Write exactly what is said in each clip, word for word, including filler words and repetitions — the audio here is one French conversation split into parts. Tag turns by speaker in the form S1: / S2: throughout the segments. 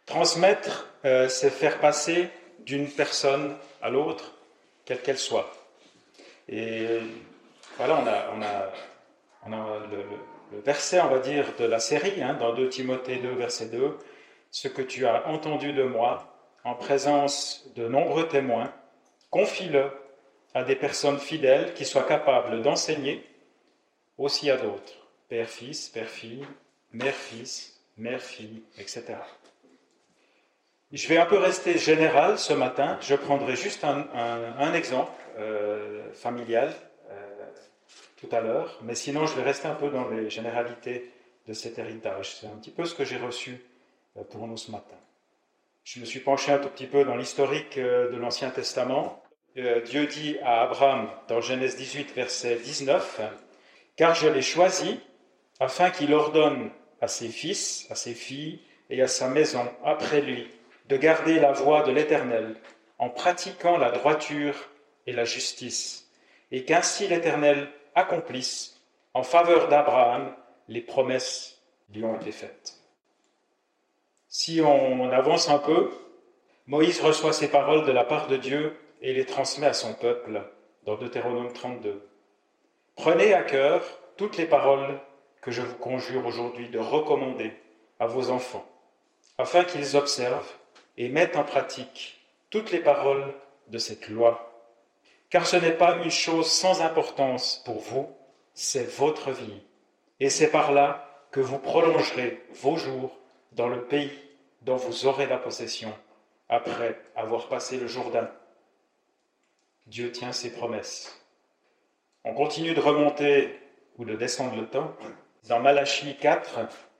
S1: Transmettre, euh, c'est faire passer d'une personne à l'autre, quelle qu'elle soit. Et voilà, on a, on a, on a le, le, le verset, on va dire, de la série, hein, dans deux Timothée deux, verset deux, « Ce que tu as entendu de moi, en présence de nombreux témoins, confie-le à des personnes fidèles qui soient capables d'enseigner aussi à d'autres, père-fils, père-fille, mère-fils, mère-fille, et cetera » Je vais un peu rester général ce matin, je prendrai juste un, un, un exemple euh, familial euh, tout à l'heure, mais sinon je vais rester un peu dans les généralités de cet héritage. C'est un petit peu ce que j'ai reçu euh, pour nous ce matin. Je me suis penché un tout petit peu dans l'historique euh, de l'Ancien Testament. Euh, Dieu dit à Abraham dans Genèse dix-huit, verset dix-neuf, « Car je l'ai choisi afin qu'il ordonne à ses fils, à ses filles et à sa maison après lui, de garder la voie de l'Éternel, en pratiquant la droiture et la justice, et qu'ainsi l'Éternel accomplisse en faveur d'Abraham les promesses lui ont été faites. » Si on avance un peu, Moïse reçoit ces paroles de la part de Dieu et les transmet à son peuple dans Deutéronome trente-deux. « Prenez à cœur toutes les paroles que je vous conjure aujourd'hui de recommander à vos enfants, afin qu'ils observent et mettent en pratique toutes les paroles de cette loi. Car ce n'est pas une chose sans importance pour vous, c'est votre vie. Et c'est par là que vous prolongerez vos jours dans le pays dont vous aurez la possession, après avoir passé le Jourdain. » Dieu tient ses promesses. On continue de remonter ou de descendre le temps. Dans Malachie quatre,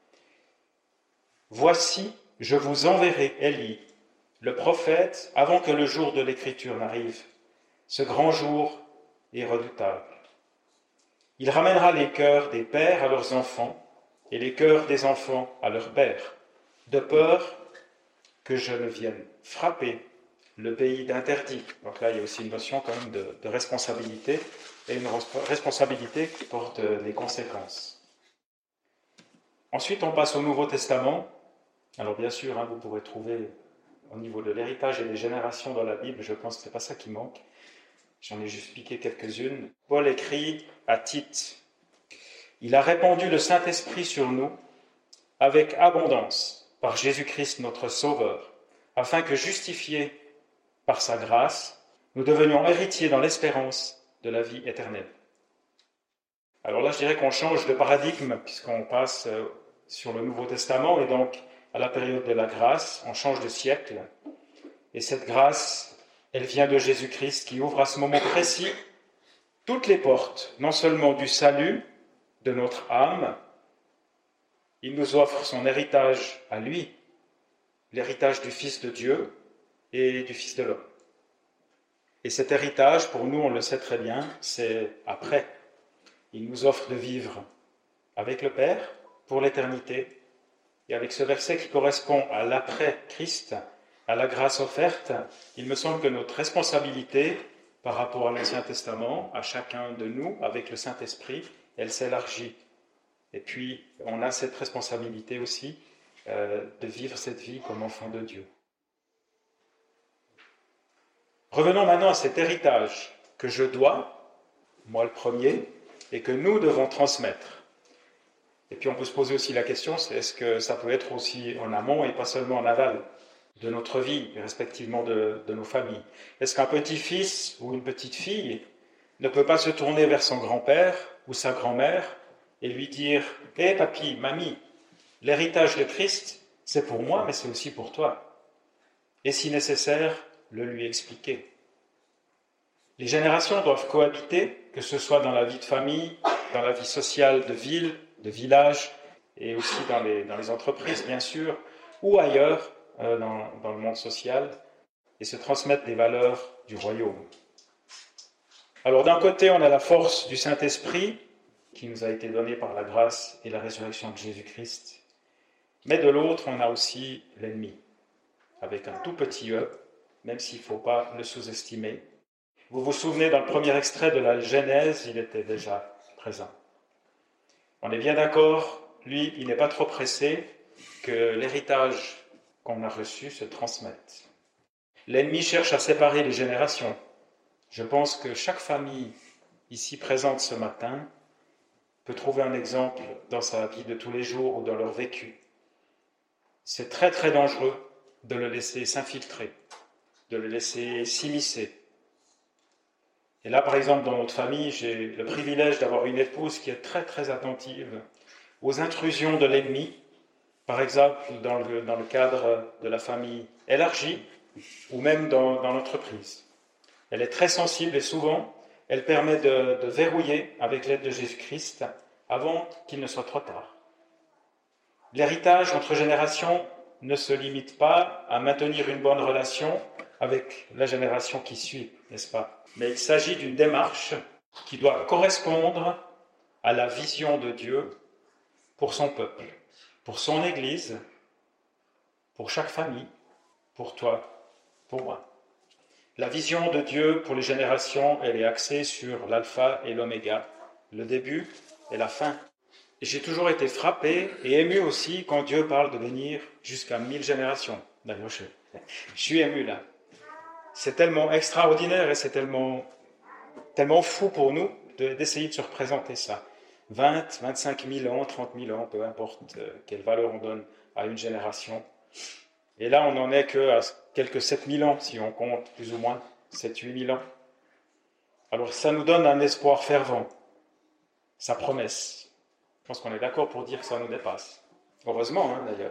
S1: « Voici, je vous enverrai Élie, le prophète, avant que le jour de l'écriture n'arrive. Ce grand jour est redoutable. Il ramènera les cœurs des pères à leurs enfants et les cœurs des enfants à leurs pères, de peur que je ne vienne frapper le pays d'interdit. » Donc là, il y a aussi une notion quand même de, de responsabilité, et une responsabilité qui porte des conséquences. Ensuite, on passe au Nouveau Testament. Alors bien sûr, hein, vous pourrez trouver au niveau de l'héritage et des générations dans la Bible, je pense que ce n'est pas ça qui manque. J'en ai juste piqué quelques-unes. Paul écrit à Tite, « Il a répandu le Saint-Esprit sur nous avec abondance par Jésus-Christ notre Sauveur, afin que, justifiés par sa grâce, nous devenions héritiers dans l'espérance de la vie éternelle. » Alors là, je dirais qu'on change de paradigme, puisqu'on passe sur le Nouveau Testament, et donc à la période de la grâce, on change de siècle. Et cette grâce, elle vient de Jésus-Christ, qui ouvre à ce moment précis toutes les portes, non seulement du salut de notre âme, il nous offre son héritage à lui, l'héritage du Fils de Dieu et du Fils de l'homme. Et cet héritage, pour nous, on le sait très bien, c'est après. Il nous offre de vivre avec le Père pour l'éternité. Et avec ce verset qui correspond à l'après-Christ, à la grâce offerte, il me semble que notre responsabilité par rapport à l'Ancien Testament, à chacun de nous, avec le Saint-Esprit, elle s'élargit. Et puis, on a cette responsabilité aussi euh, de vivre cette vie comme enfant de Dieu. Revenons maintenant à cet héritage que je dois, moi le premier, et que nous devons transmettre. Et puis on peut se poser aussi la question, c'est est-ce que ça peut être aussi en amont et pas seulement en aval de notre vie, et respectivement de, de nos familles. Est-ce qu'un petit-fils ou une petite-fille ne peut pas se tourner vers son grand-père ou sa grand-mère et lui dire « Hé hey, papy, mamie, l'héritage de Christ, c'est pour moi, mais c'est aussi pour toi. » Et si nécessaire, le lui expliquer. Les générations doivent cohabiter, que ce soit dans la vie de famille, dans la vie sociale de ville, de village, et aussi dans les, dans les entreprises, bien sûr, ou ailleurs, euh, dans, dans le monde social, et se transmettre des valeurs du royaume. Alors d'un côté, on a la force du Saint-Esprit, qui nous a été donnée par la grâce et la résurrection de Jésus-Christ, mais de l'autre, on a aussi l'ennemi, avec un tout petit « e », même s'il ne faut pas le sous-estimer. Vous vous souvenez, dans le premier extrait de la Genèse, il était déjà présent. On est bien d'accord, lui, il n'est pas trop pressé que l'héritage qu'on a reçus se transmettent. L'ennemi cherche à séparer les générations. Je pense que chaque famille ici présente ce matin peut trouver un exemple dans sa vie de tous les jours ou dans leur vécu. C'est très très dangereux de le laisser s'infiltrer, de le laisser s'immiscer. Et là, par exemple, dans notre famille, j'ai le privilège d'avoir une épouse qui est très très attentive aux intrusions de l'ennemi, par exemple dans le, dans le cadre de la famille élargie ou même dans, dans l'entreprise. Elle est très sensible et souvent, elle permet de, de verrouiller avec l'aide de Jésus-Christ avant qu'il ne soit trop tard. L'héritage entre générations ne se limite pas à maintenir une bonne relation avec la génération qui suit, n'est-ce pas? Mais il s'agit d'une démarche qui doit correspondre à la vision de Dieu pour son peuple, pour son Église, pour chaque famille, pour toi, pour moi. La vision de Dieu pour les générations, elle est axée sur l'alpha et l'oméga, le début et la fin. Et j'ai toujours été frappé et ému aussi quand Dieu parle de venir jusqu'à mille générations. D'ailleurs, je, je suis ému là. C'est tellement extraordinaire et c'est tellement, tellement fou pour nous de, d'essayer de se représenter ça. vingt, vingt-cinq mille ans, trente mille ans, peu importe quelle valeur on donne à une génération. Et là, on n'en est qu'à quelques sept mille ans, si on compte plus ou moins sept huit mille ans. Alors ça nous donne un espoir fervent, sa promesse. Je pense qu'on est d'accord pour dire que ça nous dépasse. Heureusement, hein, d'ailleurs.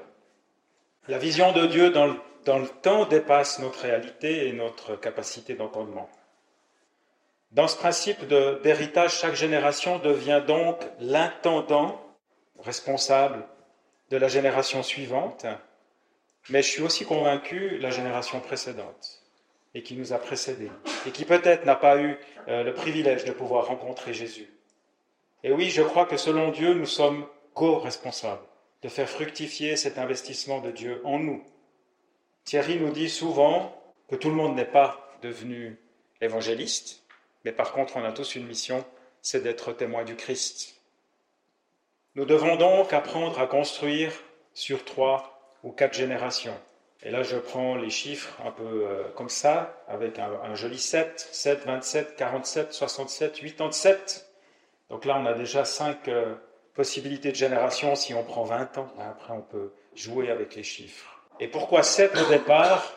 S1: La vision de Dieu dans le, dans le temps dépasse notre réalité et notre capacité d'entendement. Dans ce principe de, d'héritage, chaque génération devient donc l'intendant responsable de la génération suivante, mais je suis aussi convaincu la génération précédente et qui nous a précédés et qui peut-être n'a pas eu euh, le privilège de pouvoir rencontrer Jésus. Et oui, je crois que selon Dieu, nous sommes co-responsables de faire fructifier cet investissement de Dieu en nous. Thierry nous dit souvent que tout le monde n'est pas devenu évangéliste, mais par contre, on a tous une mission, c'est d'être témoins du Christ. Nous devons donc apprendre à construire sur trois ou quatre générations. Et là, je prends les chiffres un peu euh, comme ça, avec un, un joli sept, sept, vingt-sept, quarante-sept, soixante-sept, quatre-vingt-sept. Donc là, on a déjà cinq euh, possibilités de génération si on prend vingt ans. Après, on peut jouer avec les chiffres. Et pourquoi sept au départ?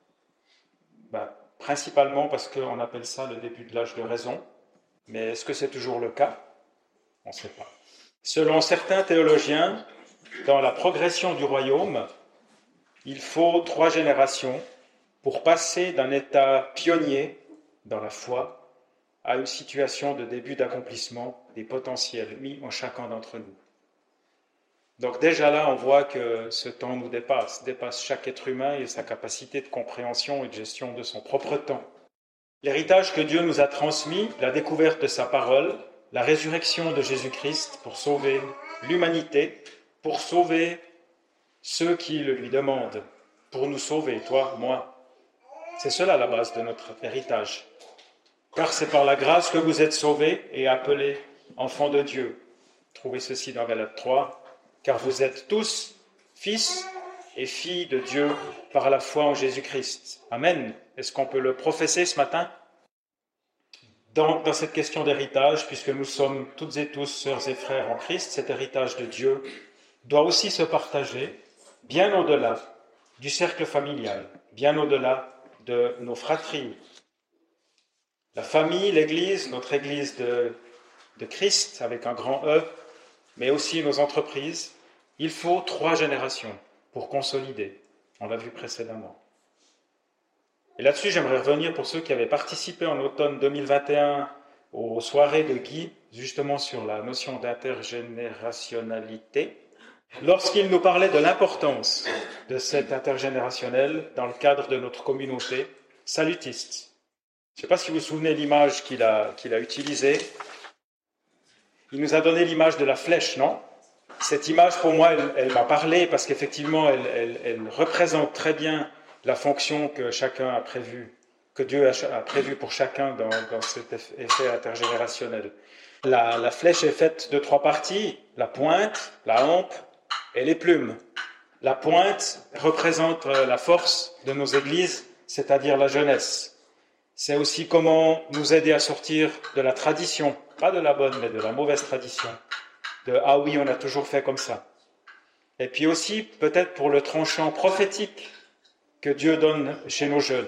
S1: Ben, principalement parce qu'on appelle ça le début de l'âge de raison. Mais est-ce que c'est toujours le cas? On ne sait pas. Selon certains théologiens, dans la progression du royaume, il faut trois générations pour passer d'un état pionnier dans la foi à une situation de début d'accomplissement des potentiels mis en chacun d'entre nous. Donc déjà là, on voit que ce temps nous dépasse, dépasse chaque être humain et sa capacité de compréhension et de gestion de son propre temps. L'héritage que Dieu nous a transmis, la découverte de sa parole, la résurrection de Jésus-Christ pour sauver l'humanité, pour sauver ceux qui le lui demandent, pour nous sauver, toi, moi. C'est cela la base de notre héritage. Car c'est par la grâce que vous êtes sauvés et appelés enfants de Dieu. Trouvez ceci dans Galates trois. Car vous êtes tous fils et filles de Dieu par la foi en Jésus-Christ. Amen. Est-ce qu'on peut le professer ce matin? Dans, dans cette question d'héritage, puisque nous sommes toutes et tous sœurs et frères en Christ, cet héritage de Dieu doit aussi se partager bien au-delà du cercle familial, bien au-delà de nos fratries. La famille, l'Église, notre Église de, de Christ, avec un grand E, mais aussi nos entreprises, il faut trois générations pour consolider. On l'a vu précédemment. Et là-dessus, j'aimerais revenir pour ceux qui avaient participé en automne deux mille vingt et un aux soirées de Guy, justement sur la notion d'intergénérationnalité, lorsqu'il nous parlait de l'importance de cet intergénérationnel dans le cadre de notre communauté salutiste. Je ne sais pas si vous vous souvenez de l'image qu'il a, qu'il a utilisée. Il nous a donné l'image de la flèche, non? Cette image, pour moi, elle, elle m'a parlé parce qu'effectivement, elle, elle, elle représente très bien la fonction que chacun a prévue, que Dieu a, a prévue pour chacun dans, dans cet effet intergénérationnel. La, la flèche est faite de trois parties, la pointe, la hampe et les plumes. La pointe représente la force de nos églises, c'est-à-dire la jeunesse. C'est aussi comment nous aider à sortir de la tradition, pas de la bonne, mais de la mauvaise tradition, de « ah oui, on a toujours fait comme ça ». Et puis aussi, peut-être pour le tranchant prophétique que Dieu donne chez nos jeunes.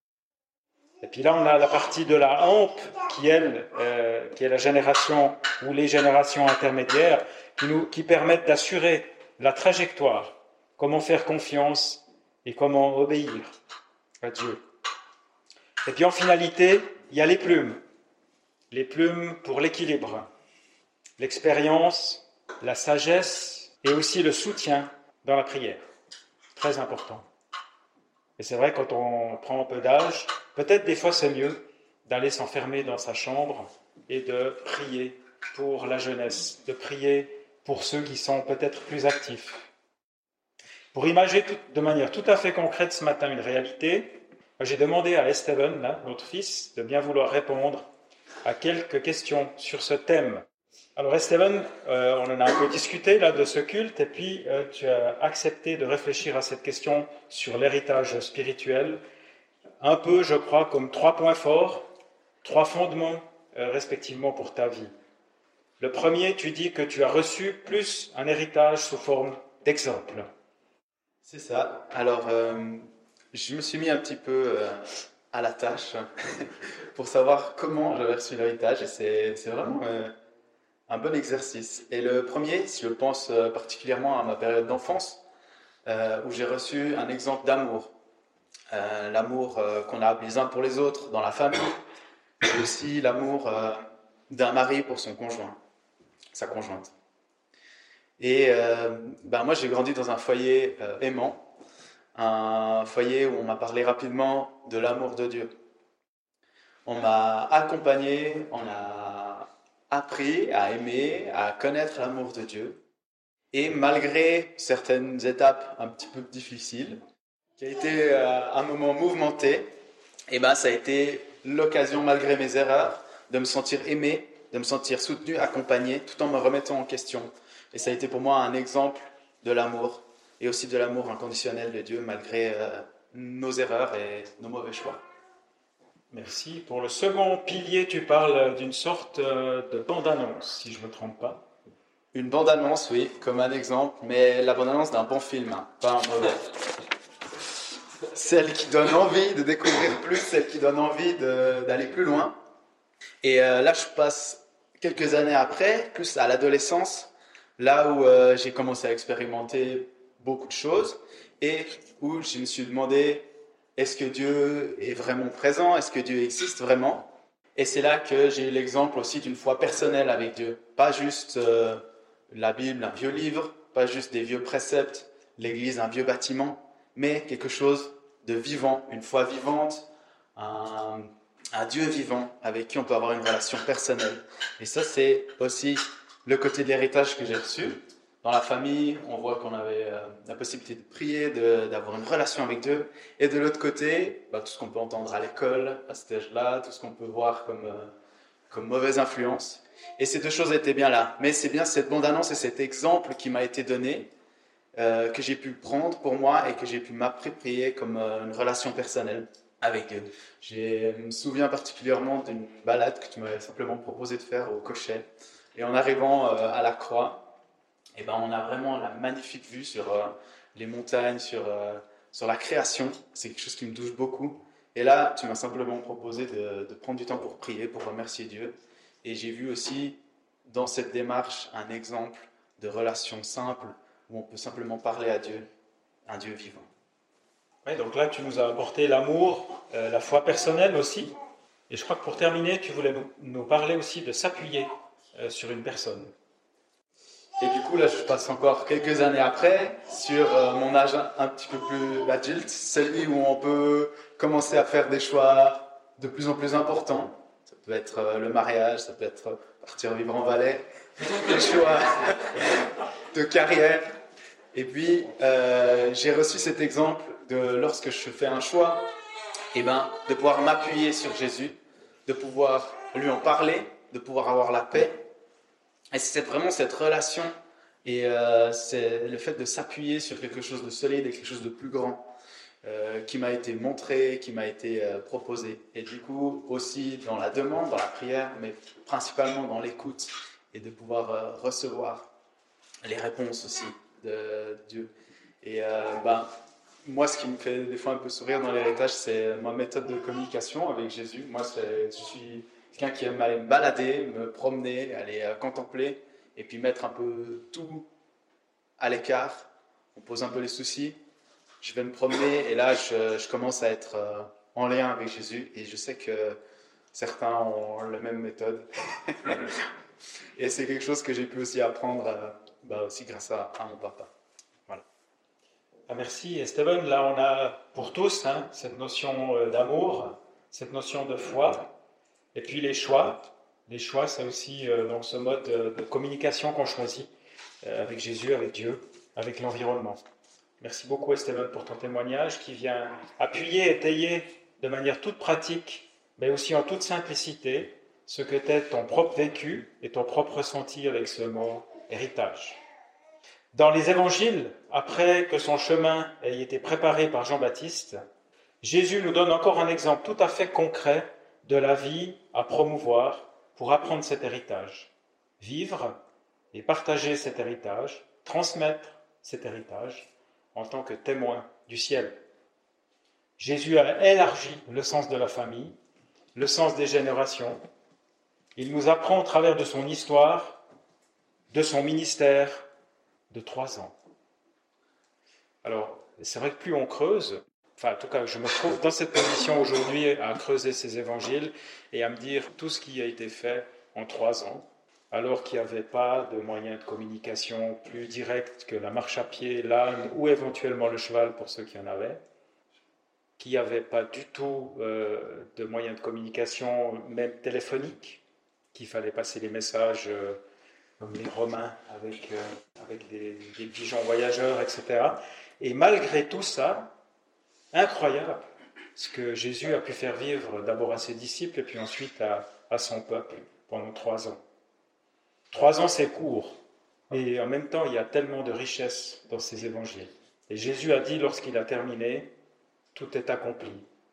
S1: Et puis là, on a la partie de la hampe, qui, elle, euh, qui est la génération ou les générations intermédiaires, qui, nous, qui permettent d'assurer la trajectoire, comment faire confiance et comment obéir à Dieu. Et puis en finalité, il y a les plumes. Les plumes pour l'équilibre, l'expérience, la sagesse et aussi le soutien dans la prière. Très important. Et c'est vrai, quand on prend un peu d'âge, peut-être des fois c'est mieux d'aller s'enfermer dans sa chambre et de prier pour la jeunesse, de prier pour ceux qui sont peut-être plus actifs. Pour imaginer tout, de manière tout à fait concrète ce matin une réalité, j'ai demandé à Esteban, là, notre fils, de bien vouloir répondre à quelques questions sur ce thème. Alors Esteban, euh, on en a un peu discuté là de ce culte, et puis euh, tu as accepté de réfléchir à cette question sur l'héritage spirituel, un peu, je crois, comme trois points forts, trois fondements euh, respectivement pour ta vie. Le premier, tu dis que tu as reçu plus un héritage sous forme d'exemple.
S2: C'est ça. Alors, euh, je me suis mis un petit peu euh, à la tâche pour savoir comment j'avais reçu l'héritage, et c'est, c'est vraiment euh, un bon exercice. Et le premier, si je pense euh, particulièrement à ma période d'enfance, euh, où j'ai reçu un exemple d'amour. Euh, l'amour euh, qu'on a les uns pour les autres dans la famille, mais aussi l'amour euh, d'un mari pour son conjoint, sa conjointe. Et euh, ben moi, j'ai grandi dans un foyer euh, aimant, un foyer où on m'a parlé rapidement de l'amour de Dieu. On m'a accompagné, on a appris à aimer, à connaître l'amour de Dieu. Et malgré certaines étapes un petit peu difficiles, qui a été euh, un moment mouvementé, et ben ça a été l'occasion, malgré mes erreurs, de me sentir aimé, de me sentir soutenu, accompagné, tout en me remettant en question. Et ça a été pour moi un exemple de l'amour, et aussi de l'amour inconditionnel de Dieu, malgré euh, nos erreurs et nos mauvais choix.
S1: Merci. Pour le second pilier, tu parles d'une sorte de bande-annonce, si je ne me trompe pas.
S2: Une bande-annonce, oui, comme un exemple, mais la bande-annonce d'un bon film, hein, pas un mauvais. Celle qui donne envie de découvrir plus, celle qui donne envie de, d'aller plus loin. Et euh, là, je passe quelques années après, plus à l'adolescence, là où euh, j'ai commencé à expérimenter beaucoup de choses et où je me suis demandé, est-ce que Dieu est vraiment présent? Est-ce que Dieu existe vraiment? Et c'est là que j'ai eu l'exemple aussi d'une foi personnelle avec Dieu. Pas juste euh, la Bible, un vieux livre, pas juste des vieux préceptes, l'Église, un vieux bâtiment, mais quelque chose de vivant, une foi vivante, un, un Dieu vivant avec qui on peut avoir une relation personnelle. Et ça, c'est aussi le côté de l'héritage que j'ai reçu. Dans la famille, on voit qu'on avait euh, la possibilité de prier, de, d'avoir une relation avec Dieu. Et de l'autre côté, bah, tout ce qu'on peut entendre à l'école, à cet âge-là, tout ce qu'on peut voir comme, euh, comme mauvaise influence. Et ces deux choses étaient bien là. Mais c'est bien cette bande-annonce et cet exemple qui m'a été donné, euh, que j'ai pu prendre pour moi et que j'ai pu m'approprier comme euh, une relation personnelle avec Dieu. Je me souviens particulièrement d'une balade que tu m'avais simplement proposé de faire au Cochet. Et en arrivant euh, à la Croix, eh ben, on a vraiment la magnifique vue sur euh, les montagnes, sur, euh, sur la création. C'est quelque chose qui me touche beaucoup. Et là, tu m'as simplement proposé de, de prendre du temps pour prier, pour remercier Dieu. Et j'ai vu aussi dans cette démarche un exemple de relation simple où on peut simplement parler à Dieu, un Dieu vivant.
S1: Oui, donc là, tu nous as apporté l'amour, euh, la foi personnelle aussi. Et je crois que pour terminer, tu voulais nous, nous parler aussi de s'appuyer euh, sur une personne.
S2: Et du coup, là, je passe encore quelques années après sur euh, mon âge un, un petit peu plus adulte, celui où on peut commencer à faire des choix de plus en plus importants. Ça peut être euh, le mariage, ça peut être euh, partir vivre en Valais, des choix de carrière. Et puis, euh, j'ai reçu cet exemple de lorsque je fais un choix, eh ben, de pouvoir m'appuyer sur Jésus, de pouvoir lui en parler, de pouvoir avoir la paix. Et c'est vraiment cette relation Et euh, c'est le fait de s'appuyer sur quelque chose de solide et quelque chose de plus grand euh, qui m'a été montré, qui m'a été euh, proposé. Et du coup, aussi dans la demande, dans la prière, mais principalement dans l'écoute et de pouvoir euh, recevoir les réponses aussi de Dieu. Et euh, ben, moi, ce qui me fait des fois un peu sourire dans l'héritage, c'est ma méthode de communication avec Jésus. Moi, c'est, je suis quelqu'un qui aime aller me balader, me promener, aller euh, contempler, et puis mettre un peu tout à l'écart. On pose un peu les soucis. Je vais me promener, et là, je, je commence à être euh, en lien avec Jésus. Et je sais que certains ont la même méthode. Et c'est quelque chose que j'ai pu aussi apprendre, euh, bah, aussi grâce à, à mon papa. Voilà.
S1: Ah, merci Esteban. Là, on a pour tous hein, cette notion euh, d'amour, cette notion de foi, et puis les choix. Les choix, c'est aussi euh, donc ce mode de, de communication qu'on choisit euh, avec Jésus, avec Dieu, avec l'environnement. Merci beaucoup Esteban pour ton témoignage qui vient appuyer, étayer de manière toute pratique, mais aussi en toute simplicité, ce que t'est ton propre vécu et ton propre ressenti avec ce mot héritage. Dans les évangiles, après que son chemin ait été préparé par Jean-Baptiste, Jésus nous donne encore un exemple tout à fait concret de la vie à promouvoir pour apprendre cet héritage. Vivre et partager cet héritage, transmettre cet héritage en tant que témoin du ciel. Jésus a élargi le sens de la famille, le sens des générations. Il nous apprend au travers de son histoire, de son ministère, de trois ans. Alors, c'est vrai que plus on creuse, enfin en tout cas je me trouve dans cette position aujourd'hui à creuser ces évangiles et à me dire tout ce qui a été fait en trois ans, alors qu'il n'y avait pas de moyens de communication plus directs que la marche à pied, l'âne ou éventuellement le cheval pour ceux qui en avaient, qu'il n'y avait pas du tout euh, de moyens de communication, même téléphoniques, qu'il fallait passer les messages euh, comme les Romains avec, euh, avec des, des pigeons voyageurs, et cetera. Et malgré tout ça, incroyable ce que Jésus a pu faire vivre d'abord à ses disciples et puis ensuite à, à son peuple pendant trois ans. Trois ans, c'est court, et en même temps, il y a tellement de richesse dans ces évangiles. Et Jésus a dit lorsqu'il a terminé, tout est accompli.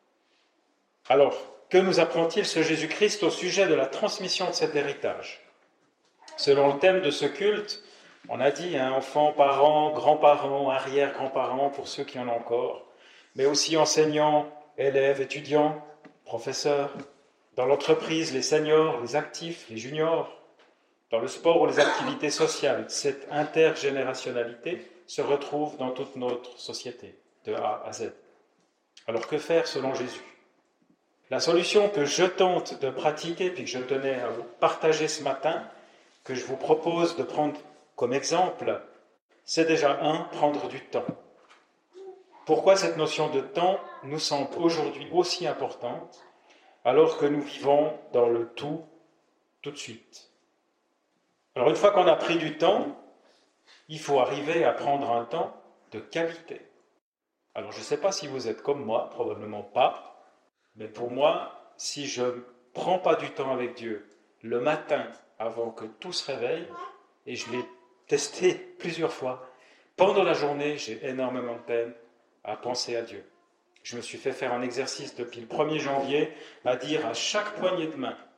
S1: Alors, que nous apprend-il ce Jésus-Christ au sujet de la transmission de cet héritage ? Selon le thème de ce culte, on a dit hein, enfants, parents, grands-parents, arrière-grands-parents, pour ceux qui en ont encore, mais aussi enseignants, élèves, étudiants, professeurs, dans l'entreprise, les seniors, les actifs, les juniors, dans le sport ou les activités sociales. Cette intergénérationnalité se retrouve dans toute notre société, de A à Z. Alors que faire selon Jésus ? La solution que je tente de pratiquer, puis que je tenais à vous partager ce matin, que je vous propose de prendre comme exemple, c'est déjà un, prendre du temps. Pourquoi cette notion de temps nous semble aujourd'hui aussi importante, alors que nous vivons dans le tout, tout de suite ? Alors une fois qu'on a pris du temps, il faut arriver à prendre un temps de qualité. Alors je ne sais pas si vous êtes comme moi, probablement pas, mais pour moi, si je ne prends pas du temps avec Dieu le matin avant que tout se réveille, et je l'ai testé plusieurs fois, pendant la journée, j'ai énormément de peine à penser à Dieu. Je me suis fait faire un exercice depuis le premier janvier à dire à chaque poignée de main,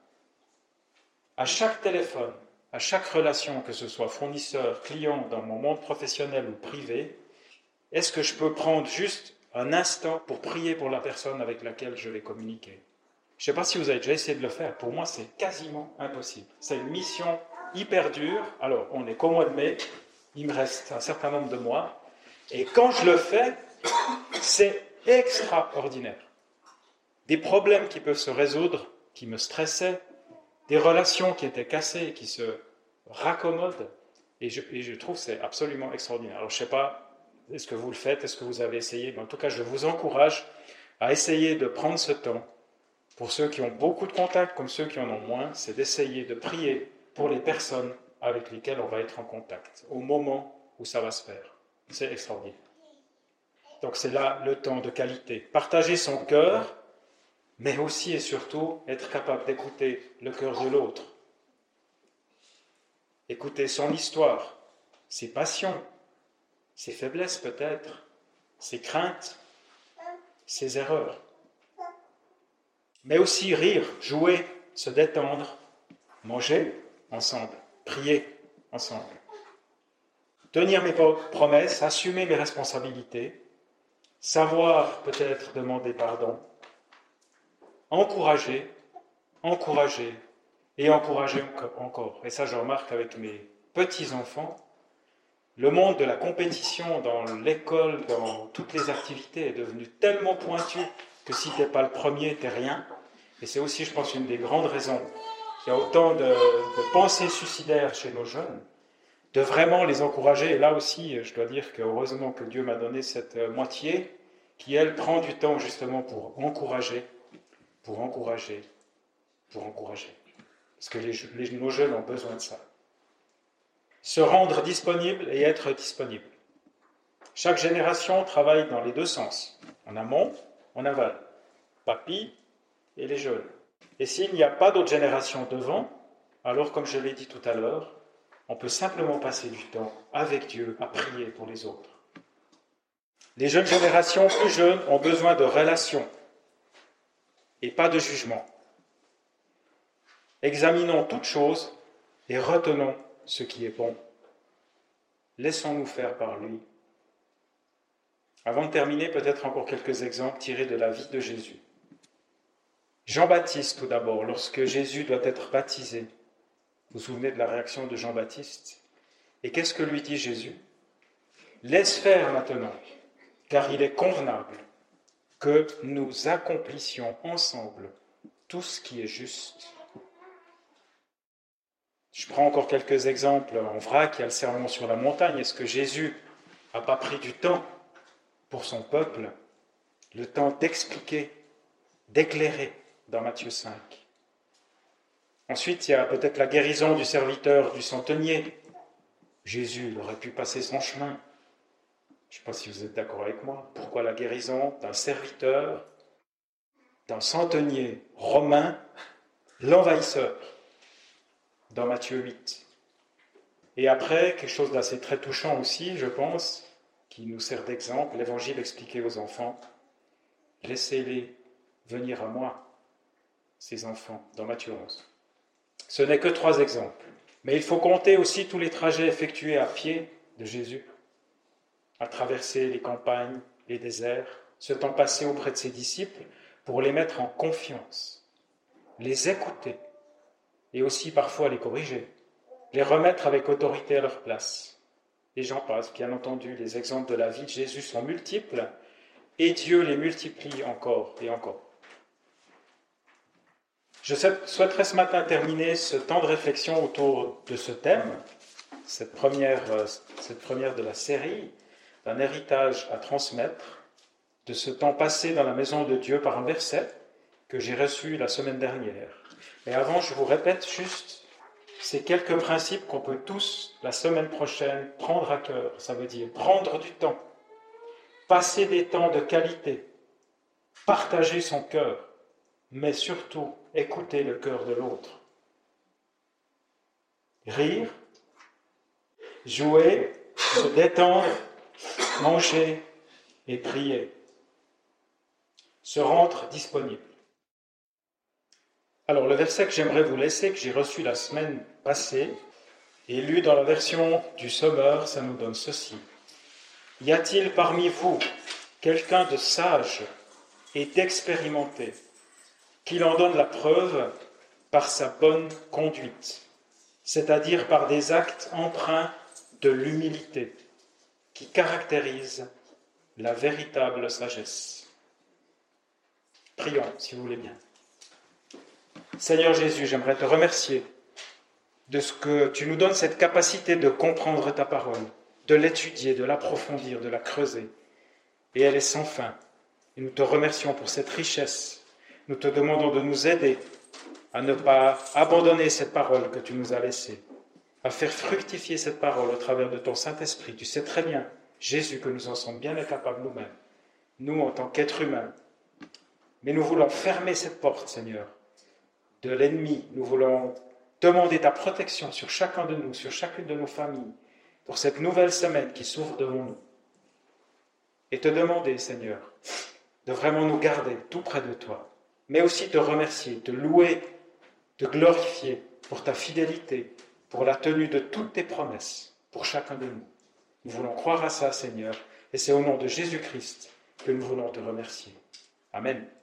S1: à chaque téléphone, à chaque relation, que ce soit fournisseur, client, dans mon monde professionnel ou privé, est-ce que je peux prendre juste un instant pour prier pour la personne avec laquelle je vais communiquer ? Je ne sais pas si vous avez déjà essayé de le faire. Pour moi, c'est quasiment impossible. C'est une mission hyper dure. Alors, on est qu'au mois de mai. Il me reste un certain nombre de mois. Et quand je le fais, c'est extraordinaire. Des problèmes qui peuvent se résoudre, qui me stressaient, des relations qui étaient cassées, qui se raccommodent. Et je, et je trouve que c'est absolument extraordinaire. Alors, je ne sais pas, est-ce que vous le faites, est-ce que vous avez essayé ? Mais en tout cas, je vous encourage à essayer de prendre ce temps. Pour ceux qui ont beaucoup de contacts, comme ceux qui en ont moins, c'est d'essayer de prier pour les personnes avec lesquelles on va être en contact, au moment où ça va se faire. C'est extraordinaire. Donc c'est là le temps de qualité. Partager son cœur, mais aussi et surtout être capable d'écouter le cœur de l'autre. Écouter son histoire, ses passions, ses faiblesses peut-être, ses craintes, ses erreurs. Mais aussi rire, jouer, se détendre, manger ensemble, prier ensemble. Tenir mes promesses, assumer mes responsabilités, savoir peut-être demander pardon, encourager, encourager et encourager encore. Et ça, je remarque avec mes petits-enfants, le monde de la compétition dans l'école, dans toutes les activités est devenu tellement pointu que si tu n'es pas le premier, tu n'es rien. Et c'est aussi, je pense, une des grandes raisons qu'il y a autant de, de pensées suicidaires chez nos jeunes, de vraiment les encourager. Et là aussi, je dois dire que heureusement que Dieu m'a donné cette moitié qui, elle, prend du temps justement pour encourager, pour encourager, pour encourager. Parce que les, les, nos jeunes ont besoin de ça. Se rendre disponible et être disponible. Chaque génération travaille dans les deux sens, en amont, en aval. Papy et les jeunes. Et s'il n'y a pas d'autre génération devant, alors comme je l'ai dit tout à l'heure, on peut simplement passer du temps avec Dieu à prier pour les autres. Les jeunes générations plus jeunes ont besoin de relations et pas de jugement. Examinons toutes choses et retenons ce qui est bon. Laissons-nous faire par lui. Avant de terminer, peut-être encore quelques exemples tirés de la vie de Jésus. Jean-Baptiste, tout d'abord, lorsque Jésus doit être baptisé. Vous vous souvenez de la réaction de Jean-Baptiste? Et qu'est-ce que lui dit Jésus? Laisse faire maintenant, car il est convenable que nous accomplissions ensemble tout ce qui est juste. Je prends encore quelques exemples en vrac. Il y a le sermon sur la montagne. Est-ce que Jésus n'a pas pris du temps pour son peuple, le temps d'expliquer, d'éclairer dans Matthieu cinq? Ensuite, il y a peut-être la guérison du serviteur du centenier. Jésus aurait pu passer son chemin. Je ne sais pas si vous êtes d'accord avec moi. Pourquoi la guérison d'un serviteur, d'un centenier romain, l'envahisseur, dans Matthieu huit. Et après, quelque chose d'assez très touchant aussi, je pense, qui nous sert d'exemple, l'évangile expliqué aux enfants. Laissez-les venir à moi, ces enfants, dans Matthieu onze. Ce n'est que trois exemples. Mais il faut compter aussi tous les trajets effectués à pied de Jésus, à traverser les campagnes, les déserts, ce temps passé auprès de ses disciples pour les mettre en confiance, les écouter et aussi parfois les corriger, les remettre avec autorité à leur place. Et j'en passe, bien entendu, les exemples de la vie de Jésus sont multiples et Dieu les multiplie encore et encore. Je souhaiterais ce matin terminer ce temps de réflexion autour de ce thème, cette première, cette première de la série, d'un héritage à transmettre, de ce temps passé dans la maison de Dieu par un verset que j'ai reçu la semaine dernière. Mais avant, je vous répète juste ces quelques principes qu'on peut tous, la semaine prochaine, prendre à cœur. Ça veut dire prendre du temps, passer des temps de qualité, partager son cœur, mais surtout écouter le cœur de l'autre. Rire, jouer, se détendre, manger et prier. Se rendre disponible. Alors, le verset que j'aimerais vous laisser, que j'ai reçu la semaine passée, et lu dans la version du Sommeur, ça nous donne ceci. Y a-t-il parmi vous quelqu'un de sage et d'expérimenté, qu'il en donne la preuve par sa bonne conduite, c'est-à-dire par des actes empreints de l'humilité, qui caractérisent la véritable sagesse? Prions, si vous voulez bien. Seigneur Jésus, j'aimerais te remercier de ce que tu nous donnes cette capacité de comprendre ta parole, de l'étudier, de l'approfondir, de la creuser. Et elle est sans fin. Et nous te remercions pour cette richesse. Nous te demandons de nous aider à ne pas abandonner cette parole que tu nous as laissée, à faire fructifier cette parole au travers de ton Saint-Esprit. Tu sais très bien, Jésus, que nous en sommes bien incapables nous-mêmes, nous en tant qu'êtres humains. Mais nous voulons fermer cette porte, Seigneur, de l'ennemi. Nous voulons demander ta protection sur chacun de nous, sur chacune de nos familles, pour cette nouvelle semaine qui s'ouvre devant nous. Et te demander, Seigneur, de vraiment nous garder tout près de toi, mais aussi te remercier, te louer, te glorifier pour ta fidélité, pour la tenue de toutes tes promesses, pour chacun de nous. Nous voulons croire à ça, Seigneur, et c'est au nom de Jésus-Christ que nous voulons te remercier. Amen.